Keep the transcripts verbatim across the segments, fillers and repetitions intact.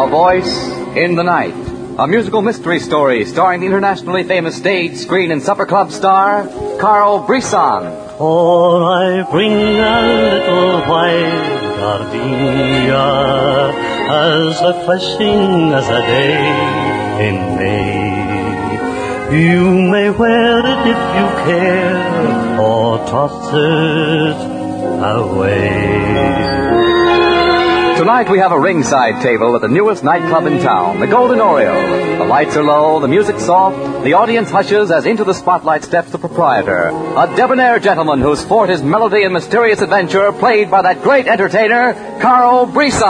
A Voice in the Night, a musical mystery story starring the internationally famous stage, screen, and supper club star, Carl Brisson. For I bring a little white gardenia as refreshing as a day in May. You may wear it if you care, or toss it away. Tonight we have a ringside table at the newest nightclub in town, the Golden Oriole. The lights are low, the music's soft, the audience hushes as into the spotlight steps the proprietor, a debonair gentleman whose forte is melody and mysterious adventure, played by that great entertainer, Carl Brisson.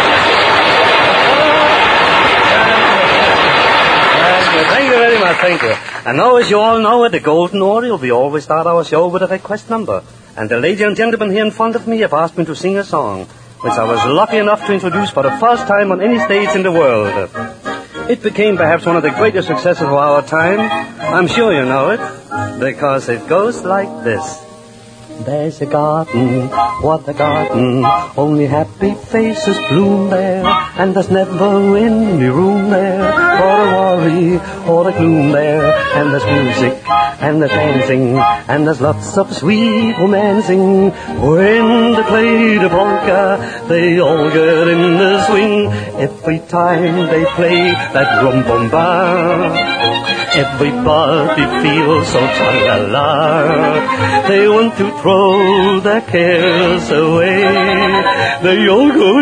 Thank you very much, thank you. And now, as you all know, at the Golden Oriole, we always start our show with a request number. And the lady and gentleman here in front of me have asked me to sing a song, which I was lucky enough to introduce for the first time on any stage in the world. It became perhaps one of the greatest successes of our time. I'm sure you know it, because it goes like this. There's a garden, what a garden, only happy faces bloom there, and there's never any room there for a worry or a gloom there, and there's music, and there's dancing, and there's lots of sweet romancing. When they play the polka, they all get in the swing, every time they play that rum-bum-ba. Everybody feels so tra-la-la. They want to throw their cares away. They all go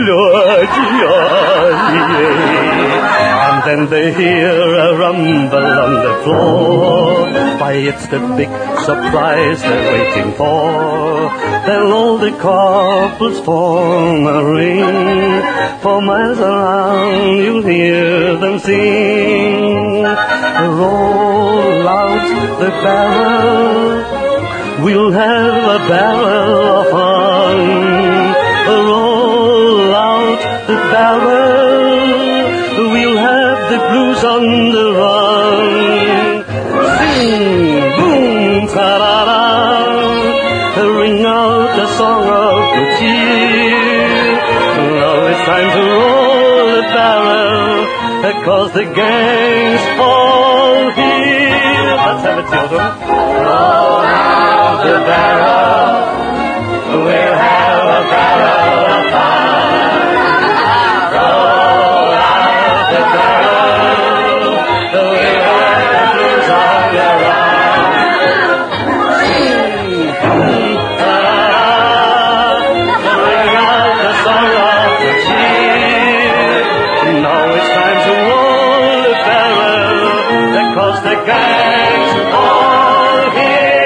and then they hear a rumble on the floor. Why, it's the big surprise they're waiting for. Then all the couples form a ring. For miles around you'll hear them sing. Roll out the barrel, we'll have a barrel of fun. Roll out the barrel, we'll have the blues on the run. Sing, boom, ta-da-da, ring out the song of good cheer. Now it's time to roll the barrel, cause the gang's all here. Let's have it, children. Roll out the barrel, we'll have a barrel of fun. Roll out the barrel, we'll have the blues on the run. Sing, boom, ta-da, ring out the song of the cheer. Now it's time to roll the barrel, cause the gang's all here.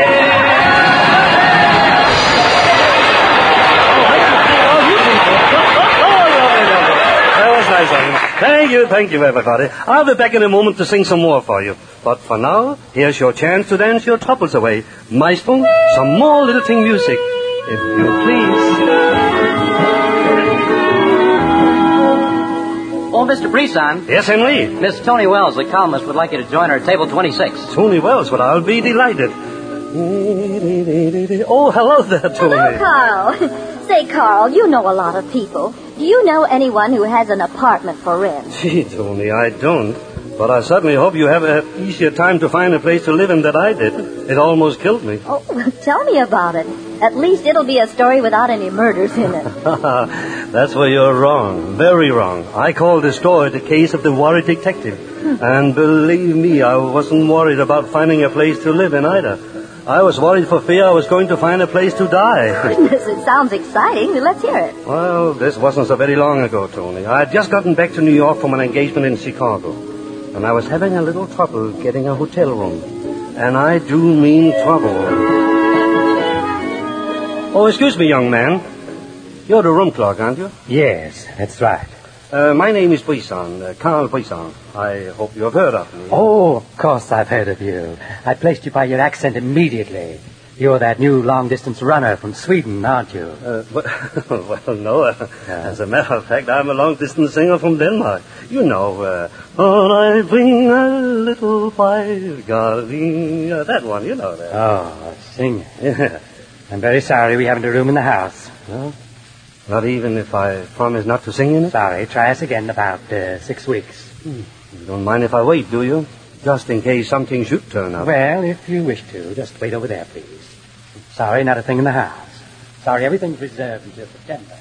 That was nice of you. Thank you, thank you, everybody. I'll be back in a moment to sing some more for you. But for now, here's your chance to dance your troubles away. Maestro, some more lilting music, if you please. Oh, Mister Brisson. Yes, Henry? Miss Tony Wells, the columnist, would like you to join her at table twenty-six. Tony Wells, well, I'll be delighted. Oh, hello there, Tony. Hello, Carl. Say, Carl, you know a lot of people. Do you know anyone who has an apartment for rent? Gee, Tony, I don't. But I certainly hope you have an easier time to find a place to live in than I did. It almost killed me. Oh, tell me about it. At least it'll be a story without any murders in it. That's where you're wrong. Very wrong. I call this story the case of the worried detective. Hmm. And believe me, I wasn't worried about finding a place to live in either. I was worried for fear I was going to find a place to die. Goodness, it sounds exciting. Let's hear it. Well, this wasn't so very long ago, Tony. I had just gotten back to New York from an engagement in Chicago. And I was having a little trouble getting a hotel room. And I do mean trouble. Oh, excuse me, young man. You're the room clerk, aren't you? Yes, that's right. Uh, my name is Brisson, uh, Carl Brisson. I hope you have heard of me. Oh, of course I've heard of you. I placed you by your accent immediately. You're that new long-distance runner from Sweden, aren't you? Uh, well, well, no. Uh, yeah. As a matter of fact, I'm a long-distance singer from Denmark. You know, uh, oh, I bring a little white gardenia. That one, you know that. Oh, sing it. I'm very sorry we haven't a room in the house. Huh? Not even if I promise not to sing in it? Sorry, try us again in about uh, six weeks. Hmm. You don't mind if I wait, do you? Just in case something should turn up. Well, if you wish to, just wait over there, please. Sorry, not a thing in the house. Sorry, everything's reserved until September.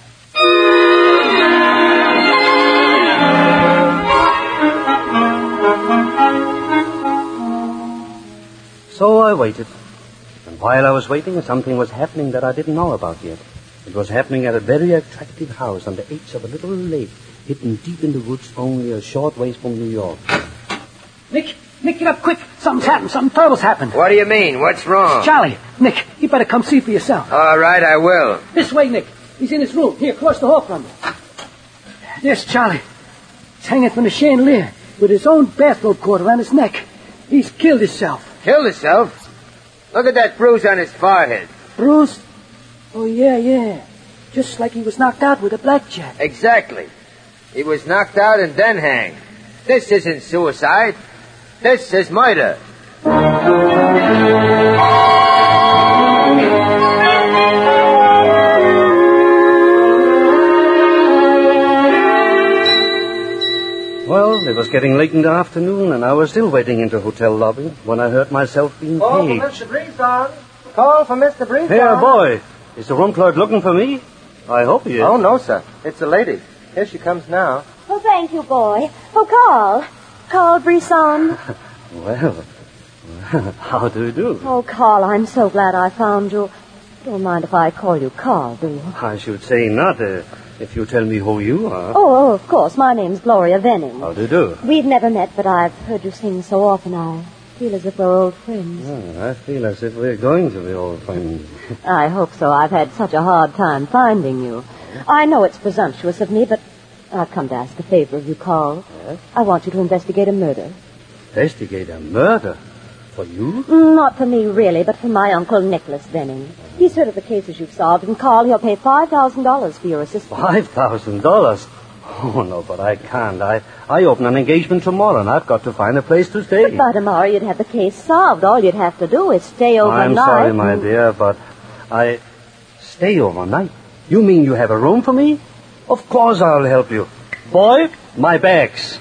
So I waited. And while I was waiting, something was happening that I didn't know about yet. It was happening at a very attractive house on the edge of a little lake, hidden deep in the woods only a short ways from New York. Nick, Nick, get up quick. Something's happened. Something terrible's happened. What do you mean? What's wrong? Charlie, Nick, you better come see for yourself. All right, I will. This way, Nick. He's in his room. Here, across the hall from me. There's Charlie. He's hanging from the chandelier with his own bathrobe cord around his neck. He's killed himself. Killed himself? Look at that bruise on his forehead. Bruce? Oh, yeah, yeah. Just like he was knocked out with a blackjack. Exactly. He was knocked out and then hanged. This isn't suicide. This is murder. Well, it was getting late in the afternoon, and I was still waiting in the hotel lobby when I heard myself being Call paid. for Mister Breezon. Call for Mister Breezon. Here, boy. Is the room clerk looking for me? I hope he is. Oh, no, sir. It's a lady. Here she comes now. Oh, thank you, boy. Oh, Carl. Carl Brisson. Well, how do you do? Oh, Carl, I'm so glad I found you. Don't mind if I call you Carl, do you? I should say not, uh, if you tell me who you are. Oh, oh, of course. My name's Gloria Venning. How do you do? We've never met, but I've heard you sing so often I feel as if we're old friends. Oh, I feel as if we're going to be old friends. I hope so. I've had such a hard time finding you. I know it's presumptuous of me, but I've come to ask a favor of you, Carl. Yes? I want you to investigate a murder. Investigate a murder? For you? Not for me, really, but for my uncle, Nicholas Venning. He's heard of the cases you've solved, and Carl, he'll pay five thousand dollars for your assistance. Five thousand dollars? Oh, no, but I can't. I, I open an engagement tomorrow, and I've got to find a place to stay. But by tomorrow, you'd have the case solved. All you'd have to do is stay overnight. I'm sorry, my and... dear, but I... Stay overnight? You mean you have a room for me? Of course I'll help you. Boy, my bags.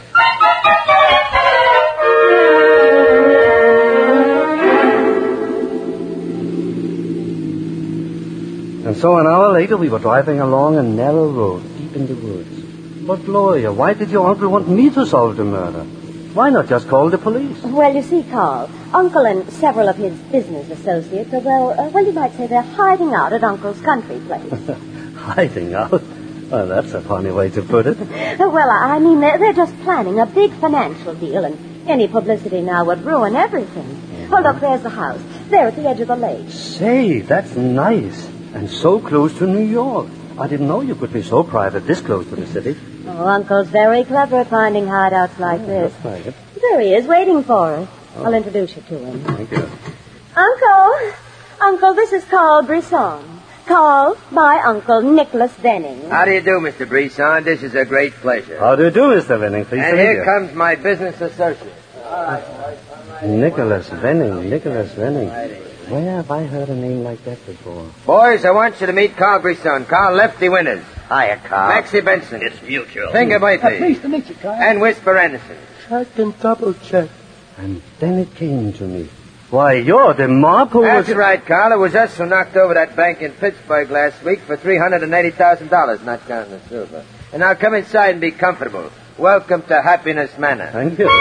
And so an hour later, we were driving along a narrow road, deep in the woods. But, Gloria, why did your uncle want me to solve the murder? Why not just call the police? Well, you see, Carl, Uncle and several of his business associates are, well, uh, well, you might say they're hiding out at Uncle's country place. Hiding out? Well, that's a funny way to put it. Uh, well, I mean, they're, they're just planning a big financial deal, and any publicity now would ruin everything. Mm-hmm. Oh, look, there's the house. There at the edge of the lake. Say, that's nice. And so close to New York. I didn't know you could be so private this close to the city. Oh, Uncle's very clever at finding hideouts like Oh, this. that's like it. There he is, waiting for us. Oh. I'll introduce you to him. Thank you. Uncle! Uncle, this is Carl Brisson. Carl, my uncle, Nicholas Venning. How do you do, Mister Brisson? This is a great pleasure. How do you do, Mister Venning? Please and to meet here you. comes my business associate. Nicholas Venning, Nicholas Venning. Where have I heard a name like that before? Boys, I want you to meet Carl Brisson. Carl Lefty Winters. Hiya, Carl. Maxie Benson. It's mutual. Finger Uh, Whiteley. pleased to meet you, Carl. And Whisper Anderson. Check and double check. And then it came to me. Why, you're the mob who That's was... right, Carl. It was us who knocked over that bank in Pittsburgh last week for three hundred eighty thousand dollars, not counting the silver. And now come inside and be comfortable. Welcome to Happiness Manor. Thank you.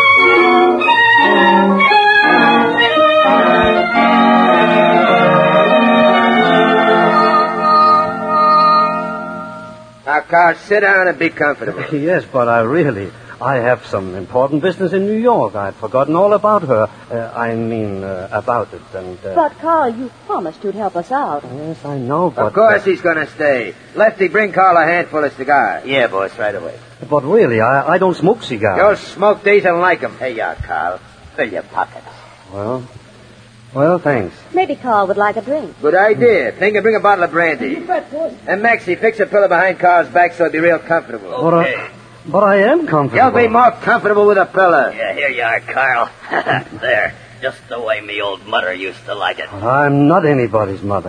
Now, Carl, sit down and be comfortable. Yes, but I really... I have some important business in New York. I'd forgotten all about her. Uh, I mean, uh, about it. And uh, But, Carl, you promised you'd help us out. yes, I know, but... Of course uh, he's going to stay. Lefty, bring Carl a handful of cigars. Yeah, boss, right away. But really, I, I don't smoke cigars. You'll smoke these and like them. Here you are, Carl. Fill your pockets. Well, well, thanks. Maybe Carl would like a drink. Good idea. Finger, bring a bottle of brandy. Fat boy. And Maxie, fix a pillow behind Carl's back so he'll be real comfortable. But, I, but I am comfortable. You'll be more comfortable with a pillow. Yeah, here you are, Carl. There. Just the way me old mother used to like it. I'm not anybody's mother.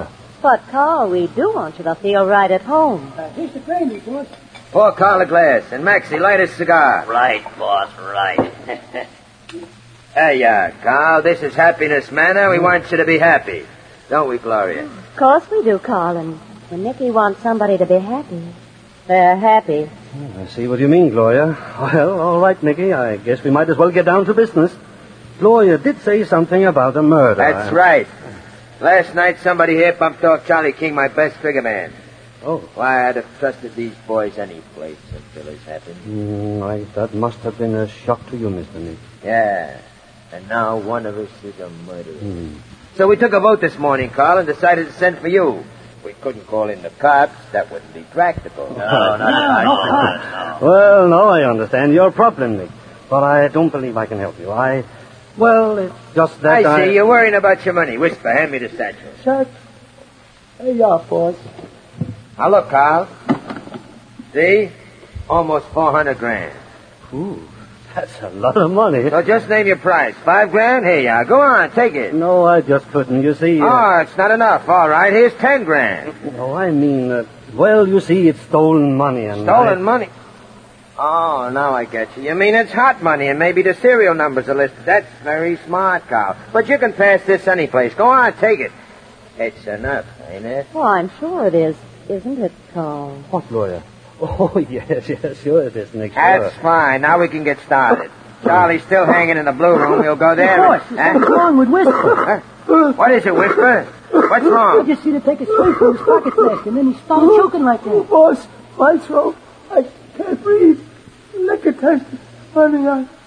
But, Carl, we do want you to feel right at home. Uh, here's the brandy, boss. Pour Carl a glass. And Maxie, light a cigar. Right, boss, right. Hey, uh, Carl, this is Happiness Manor. We want you to be happy. Don't we, Gloria? Of course we do, Carl. And when Nicky wants somebody to be happy, they're happy. I see what you mean, Gloria. Well, all right, Nicky. I guess we might as well get down to business. Gloria did say something about a murder. That's I... right. Last night, somebody here bumped off Charlie King, my best figure man. Oh. Why, I'd have trusted these boys any place until this happened. Mm, I, that must have been a shock to you, Mister Nick. Yeah. And now one of us is a murderer. Hmm. So we took a vote this morning, Carl, and decided to send for you. We couldn't call in the cops. That wouldn't be practical. No, not no, no, no. Well, no, I understand your problem, Nick. But I don't believe I can help you. I... Well, it's just that I I... see. You're worrying about your money. Whisper, hand me the satchel. Chuck. Hey, you are, boss. Now, look, Carl. See? Almost four hundred grand. Ooh, that's a lot of money. So just name your price. Five grand? Here you are. Go on, take it. No, I just couldn't. You see... Uh... Oh, it's not enough. All right, here's ten grand. No, I mean... Uh, well, you see, it's stolen money and... Stolen I... money? Oh, now I get you. You mean it's hot money and maybe the serial numbers are listed. That's very smart, Carl. But you can pass this any place. Go on, take it. It's enough, ain't it? Oh, I'm sure it is. Isn't it, Carl? What, Gloria? Oh, yes, yes, sure it is, Nick. Sure. That's fine. Now we can get started. Charlie's still hanging in the blue room. We'll go there. Boss, and, what's wrong with Whisper? Huh? What is it, Whisper? What's I wrong? just seen him take a swig from his pocket flask, and then he started choking like that. Boss, my throat. I can't breathe. Liquor test. Honey,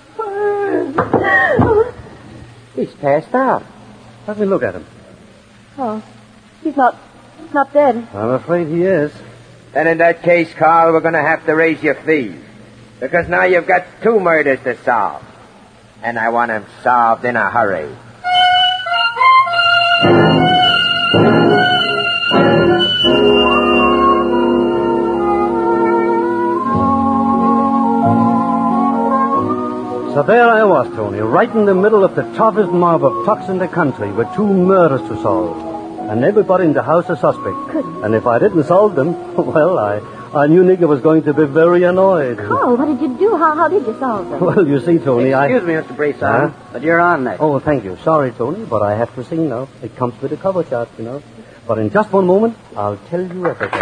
I... He's passed out. Let me look at him. Oh, he's not, he's not dead. I'm afraid he is. Then in that case, Carl, we're going to have to raise your fees. Because now you've got two murders to solve. And I want them solved in a hurry. So there I was, Tony, right in the middle of the toughest mob of thugs in the country with two murders to solve. And everybody in the house a suspect. Good. And if I didn't solve them, well, I, I knew Nicky was going to be very annoyed. Carl, what did you do? How, how did you solve them? Well, you see, Tony, I... Excuse me, Mister Brisson, Huh? but you're on next. Oh, thank you. Sorry, Tony, but I have to sing now. It comes with a cover chart, you know. But in just one moment, I'll tell you everything.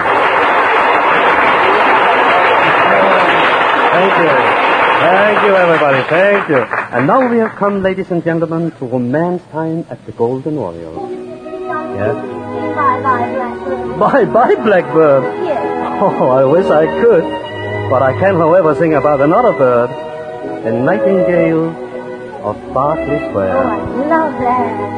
Thank you. Thank you, everybody. Thank you. And now we have come, ladies and gentlemen, to romance time at the Golden Oriole. Yes? Bye-bye, Blackbird. Bye-bye, Blackbird. Yes. Oh, I wish I could. But I can, however, sing about another bird. The nightingale of Berkeley Oh, Square. I love that.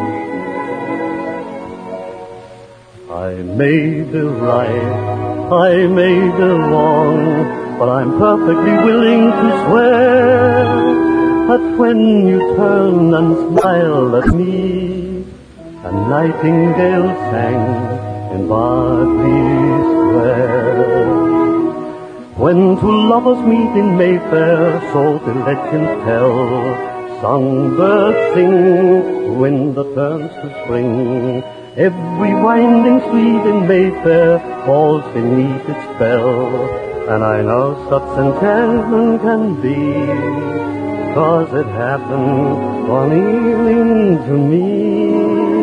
I may be right, I may be wrong, but I'm perfectly willing to swear that when you turned and smiled at me, a nightingale sang in Berkeley Square. When two lovers meet in Mayfair, so the legends tell, songbirds sing, winter turns to spring. Every winding street in Mayfair falls beneath its spell, and I know such enchantment can be, 'cause it happened one evening to me.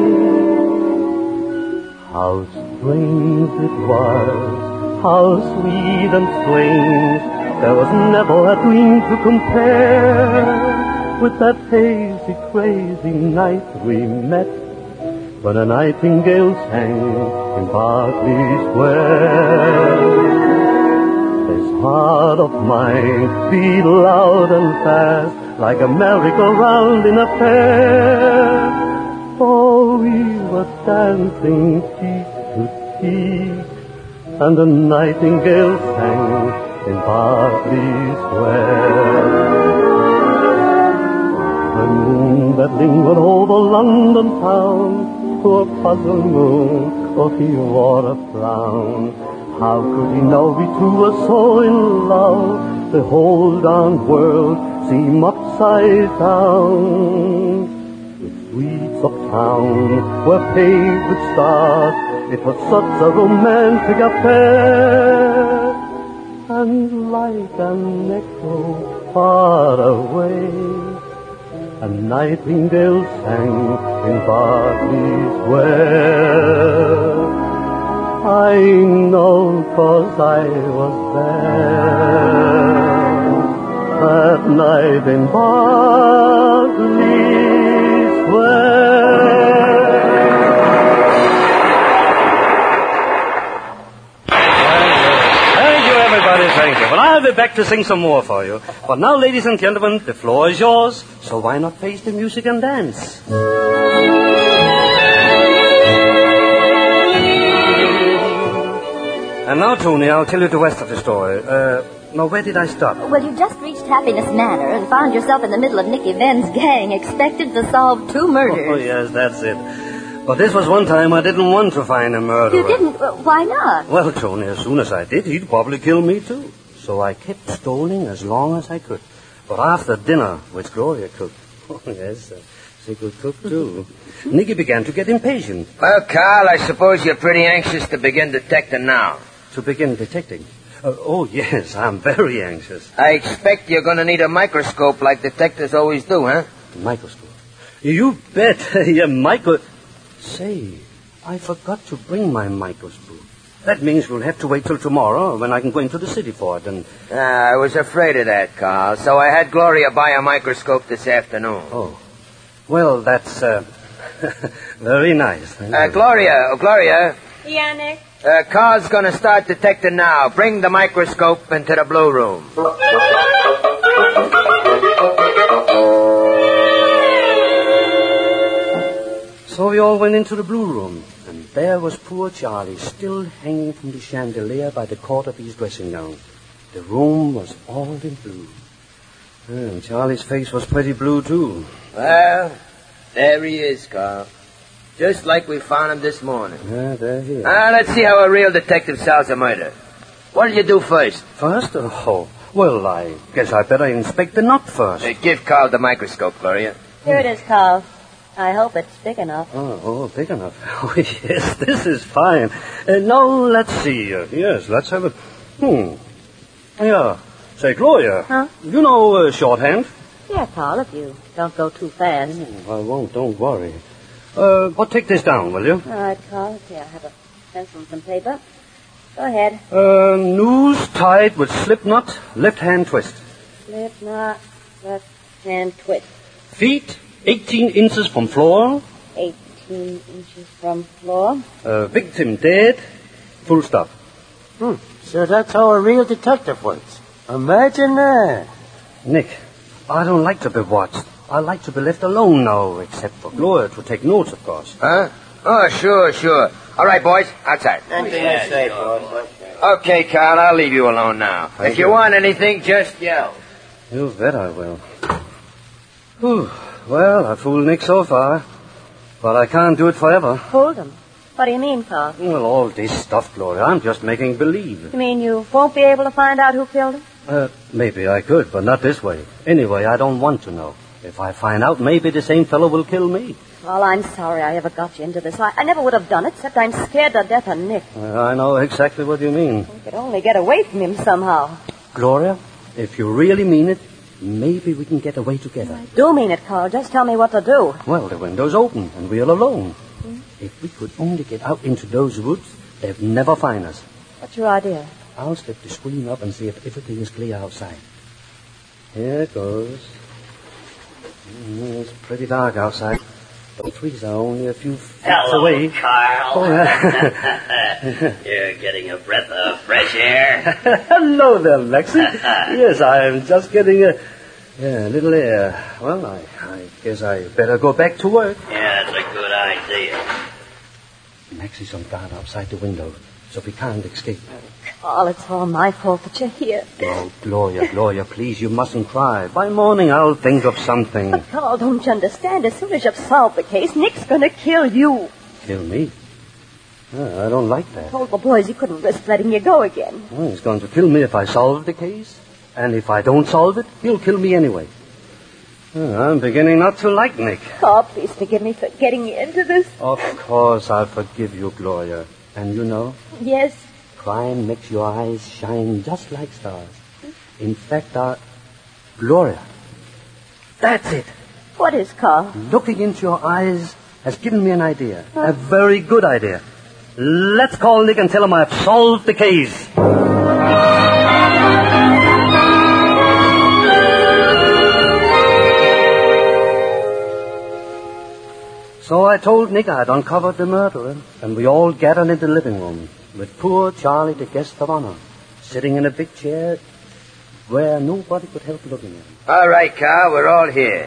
How strange it was, how sweet and strange, there was never a dream to compare with that hazy, crazy night we met, when a nightingale sang in Berkeley Square. This heart of mine beat loud and fast, like a merry-go-round in a fair. For we were dancing cheek to cheek, and the nightingale sang in Berkeley Square. The moon that lingered over London town, poor puzzled moon, oh, he wore a frown. How could he now be true or so in love? The whole darn world seemed upside down. The streets of town were paved with stars, It was such a romantic affair, and like an echo far away, a nightingale sang in Berkeley Square. I know 'cause I was there that night in Berkeley Square. Thank you, everybody, thank you. Well, I'll be back to sing some more for you. But now, ladies and gentlemen, the floor is yours, so why not face the music and dance? And now, Tony, I'll tell you the rest of the story. Uh, now, where did I stop? Well, you just reached Happiness Manor and found yourself in the middle of Nicky Venn's gang, expected to solve two murders. Oh, yes, that's it. But this was one time I didn't want to find a murderer. You didn't? Well, why not? Well, Tony, as soon as I did, he'd probably kill me, too. So I kept stalling as long as I could. But after dinner, which Gloria cooked, oh, yes, uh, she could cook, too, Nicky began to get impatient. Well, Carl, I suppose you're pretty anxious to begin detecting now. To begin detecting? Uh, oh, yes, I'm very anxious. I expect you're going to need a microscope like detectives always do, huh? Microscope? You bet. Yeah, micro... Say, I forgot to bring my microscope. That means we'll have to wait till tomorrow when I can go into the city for it and... Uh, I was afraid of that, Carl, so I had Gloria buy a microscope this afternoon. Oh. Well, that's, uh... very nice. Uh, Gloria, oh, Gloria... Yeah, Nick? Uh, Carl's going to start detecting now. Bring the microscope into the blue room. So we all went into the blue room, and there was poor Charlie, still hanging from the chandelier by the cord of his dressing gown. The room was all in blue. And Charlie's face was pretty blue, too. Well, there he is, Carl. Just like we found him this morning. Yeah, there he is. Ah, let's see how a real detective solves a murder. What did you do first? First? Oh, well, I guess I better inspect the knot first. Uh, give Carl the microscope, Gloria. Here it is, Carl. I hope it's big enough. Oh, oh, big enough. Oh, yes, this is fine. Uh, now, let's see. Uh, yes, let's have it. Hmm. Yeah. Say, Gloria. Huh? You know uh, shorthand? Yeah, Carl, if you don't go too fast. Oh, I won't, don't worry. Uh, but take this down, will you? All right, Carl. Here, I have a pencil and some paper. Go ahead. Uh, noose tied with slip knot, left hand twist. Slip knot, left hand twist. Feet, eighteen inches from floor. eighteen inches from floor. Uh, victim dead, full stop. Hmm. So that's how a real detective works. Imagine that. Nick, I don't like to be watched. I like to be left alone now, except for Gloria to take notes, of course. Huh? Oh, sure, sure. All right, boys, outside. Yeah, safe, boss. Okay, Carl, I'll leave you alone now. Thank if you, you. want anything, just yell. You bet I will. Whew. Well, I fooled Nick so far, but I can't do it forever. Hold him. What do you mean, Carl? Well, all this stuff, Gloria, I'm just making believe. You mean you won't be able to find out who killed him? Uh, maybe I could, but not this way. Anyway, I don't want to know. If I find out, maybe the same fellow will kill me. Well, I'm sorry I ever got you into this. I, I never would have done it, except I'm scared to death of Nick. Uh, I know exactly what you mean. We could only get away from him somehow. Gloria, if you really mean it, maybe we can get away together. I do mean it, Carl. Just tell me what to do. Well, the window's open, and we're alone. Hmm? If we could only get out into those woods, they'd never find us. What's your idea? I'll slip the screen up and see if everything is clear outside. Here it goes. Mm, it's pretty dark outside. The trees are only a few feet Hello, away. Carl. Oh, yeah. You're getting a breath of fresh air. Hello there, Lexi. Yes, I'm just getting a, yeah, a little air. Well, I, I guess I better go back to work. Yeah, that's a good idea. Lexi's on guard outside the window, so we can't escape. Carl, it's all my fault that you're here. Oh, Gloria, Gloria, please, you mustn't cry. By morning, I'll think of something. But, Carl, don't you understand? As soon as you've solved the case, Nick's going to kill you. Kill me? Oh, I don't like I that. told the boys he couldn't risk letting you go again. Oh, he's going to kill me if I solve the case. And if I don't solve it, he'll kill me anyway. Oh, I'm beginning not to like Nick. Carl, please forgive me for getting you into this. Of course I'll forgive you, Gloria. And you know, Yes? crime makes your eyes shine just like stars. In fact, our Gloria, that's it. What is, Carl? Looking into your eyes has given me an idea. Huh? A very good idea. Let's call Nick and tell him I've solved the case. So I told Nick I'd uncovered the murderer, and we all gathered in the living room, with poor Charlie, the guest of honor, sitting in a big chair where nobody could help looking at him. All right, Carl, we're all here.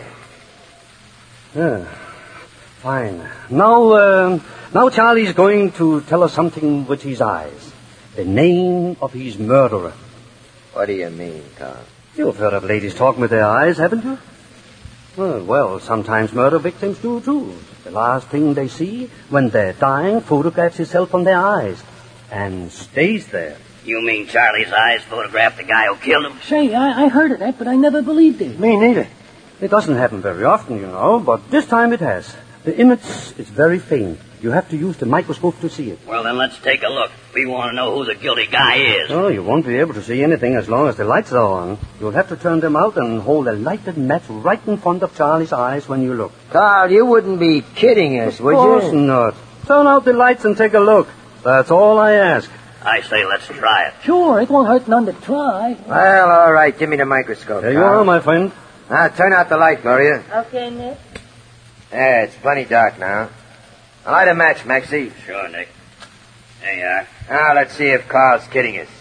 Yeah, fine. Now, uh, now Charlie's going to tell us something with his eyes. The name of his murderer. What do you mean, Carl? You've heard of ladies talking with their eyes, haven't you? Well, well, sometimes murder victims do, too. The last thing they see when they're dying photographs itself from their eyes and stays there. You mean Charlie's eyes photographed the guy who killed him? Say, I, I heard of that, but I never believed it. Me neither. It doesn't happen very often, you know, but this time it has. The image is very faint. You have to use the microscope to see it. Well, then let's take a look. We want to know who the guilty guy is. Oh, you won't be able to see anything as long as the lights are on. You'll have to turn them out and hold a lighted match right in front of Charlie's eyes when you look. Carl, you wouldn't be kidding us, would Of course you? not. Turn out the lights and take a look. That's all I ask. I say let's try it. Sure, it won't hurt none to try. Well, all right. Give me the microscope, There you Carl. are, my friend. Now, turn out the light, Gloria. Okay, Nick. Yeah, it's plenty dark now. Light a match, Maxie. Sure, Nick. There you are. Now, let's see if Carl's kidding us.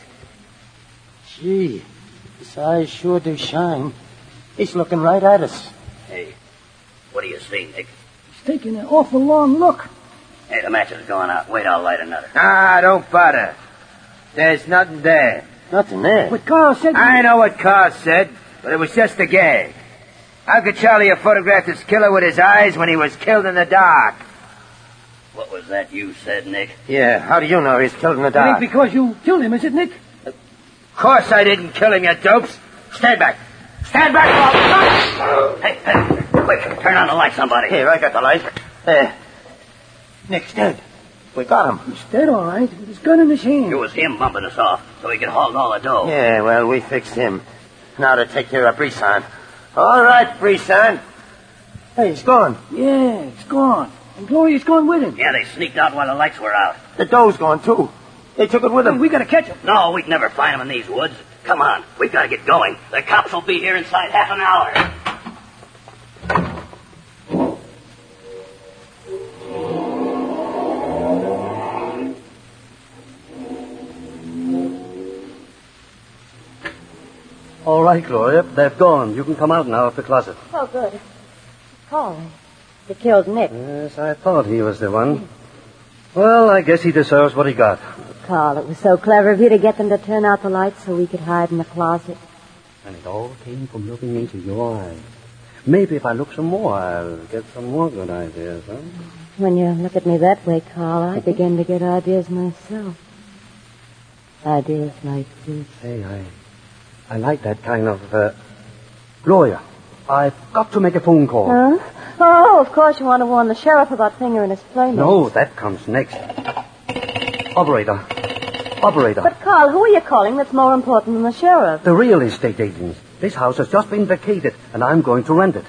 Gee, his eyes sure do shine. He's looking right at us. Hey, what do you see, Nick? He's taking an awful long look. Hey, the match is going out. Wait, I'll light another. Ah, don't bother. There's nothing there. Nothing there. But Carl said... I know what Carl said, but it was just a gag. How could Charlie have photographed his killer with his eyes when he was killed in the dark? What was that you said, Nick? Yeah, how do you know he's killed in the It dark? ain't because you killed him, is it, Nick? Of course I didn't kill him, you dopes. Stand back. Stand back, Bob. Hey, hey, quick, turn on the light, somebody. Here, I got the light. There. Nick's dead. We got him. He's dead, all right, with his gun in his hand. It was him bumping us off so he could haul all the dough. Yeah, well, we fixed him. Now to take care of Brisson. All right, Brisson. Hey, he's gone. Yeah, it's gone. And Gloria's gone with him. Yeah, they sneaked out while the lights were out. The dough's gone, too. They took it with Hey, them. we gotta catch him. No, we'd never find him in these woods. Come on, we've got to get going. The cops will be here inside half an hour. All right, Gloria, they've gone. You can come out now of the closet. Oh, good. Carl, they killed Nick. Yes, I thought he was the one. Well, I guess he deserves what he got. Carl, it was so clever of you to get them to turn out the lights so we could hide in the closet. And it all came from looking into your eyes. Maybe if I look some more, I'll get some more good ideas, huh? When you look at me that way, Carl, I begin to get ideas myself. Ideas like this. Hey, I... I like that kind of, uh... Gloria, I've got to make a phone call. Huh? Oh, of course you want to warn the sheriff about Finger and his playmates. No, that comes next. Operator. Operator. But, Carl, who are you calling that's more important than the sheriff? The real estate agents. This house has just been vacated, and I'm going to rent it.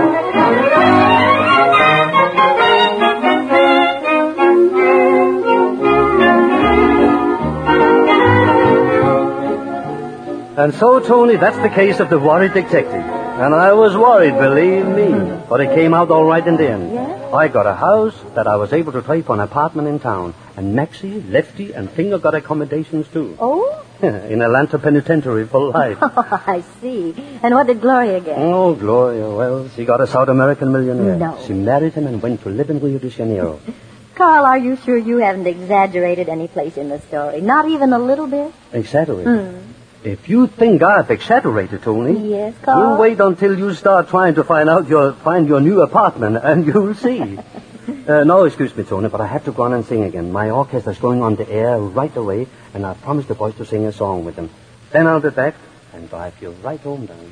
And so, Tony, that's the case of the worried detective. And I was worried, believe me. But it came out all right in the end. Yeah? I got a house that I was able to trade for an apartment in town. And Maxie, Lefty, and Finger got accommodations, too. Oh? In Atlanta Penitentiary for life. Oh, I see. And what did Gloria get? Oh, Gloria, well, she got a South American millionaire. No. She married him and went to live in Rio de Janeiro. Carl, are you sure you haven't exaggerated any place in the story? Not even a little bit? Exaggerated? Hmm. If you think I've exaggerated, Tony, Yes, Carl? you wait until you start trying to find out your find your new apartment, and you'll see. uh, no, excuse me, Tony, but I have to go on and sing again. My orchestra's going on the air right away, and I promised the boys to sing a song with them. Then I'll be back and drive you right home, darling.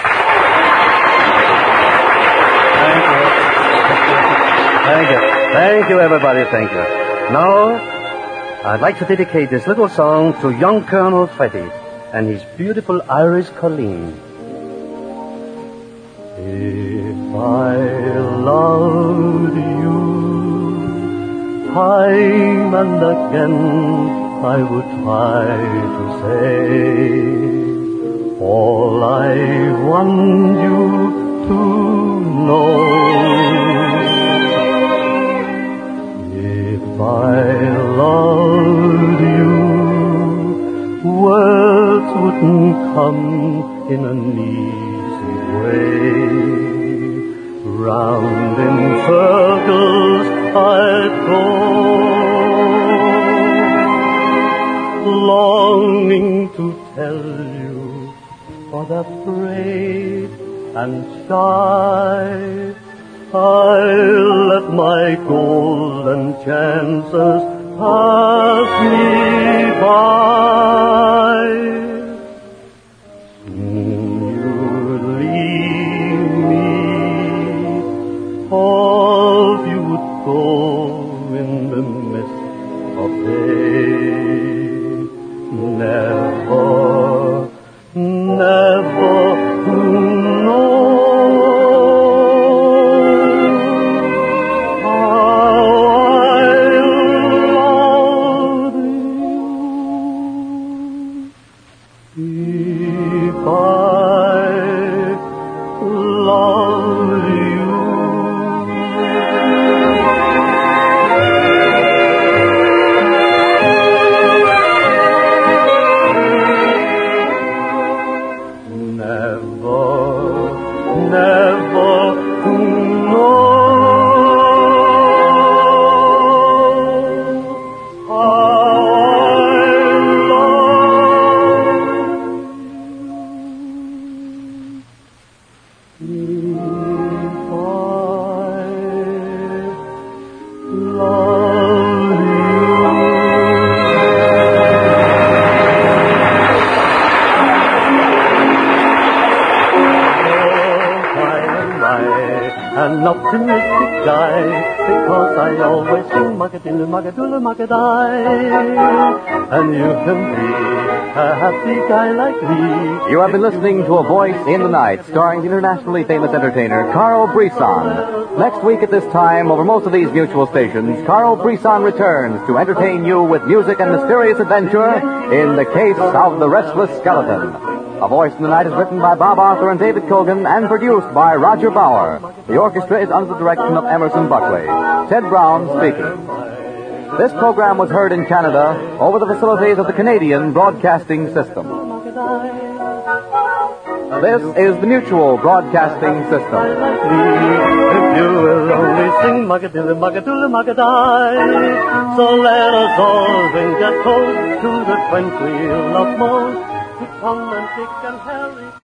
Thank you. Thank you. Thank you, everybody. Thank you. Now, I'd like to dedicate this little song to young Colonel Freddy and his beautiful Irish Colleen. If I loved you time and again, I would try to say all I want you to know. If I loved you, words wouldn't come in an easy way. Round in circles I'd go, longing to tell you, but afraid and shy, I'll let my golden chances pass me by. Soon you'd leave me, off you would go in the mist of day. Never, never know how I loved you. If I loved you. An optimistic guy, because I always sing Magadilla, Magadula, Magadai. And you can be a happy guy like me. You have been listening to A Voice in the Night, starring the internationally famous entertainer Carl Brisson. Next week at this time, over most of these mutual stations, Carl Brisson returns to entertain you with music and mysterious adventure in The Case of the Restless Skeleton. A Voice in the Night is written by Bob Arthur and David Kogan and produced by Roger Bauer. The orchestra is under the direction of Emerson Buckley. Ted Brown speaking. This program was heard in Canada over the facilities of the Canadian Broadcasting System. This is the Mutual Broadcasting System. If you will only sing Magadilla, Magadula, Magadai. So let us all drink a toast to the friends we love most. Come and kick and Harry.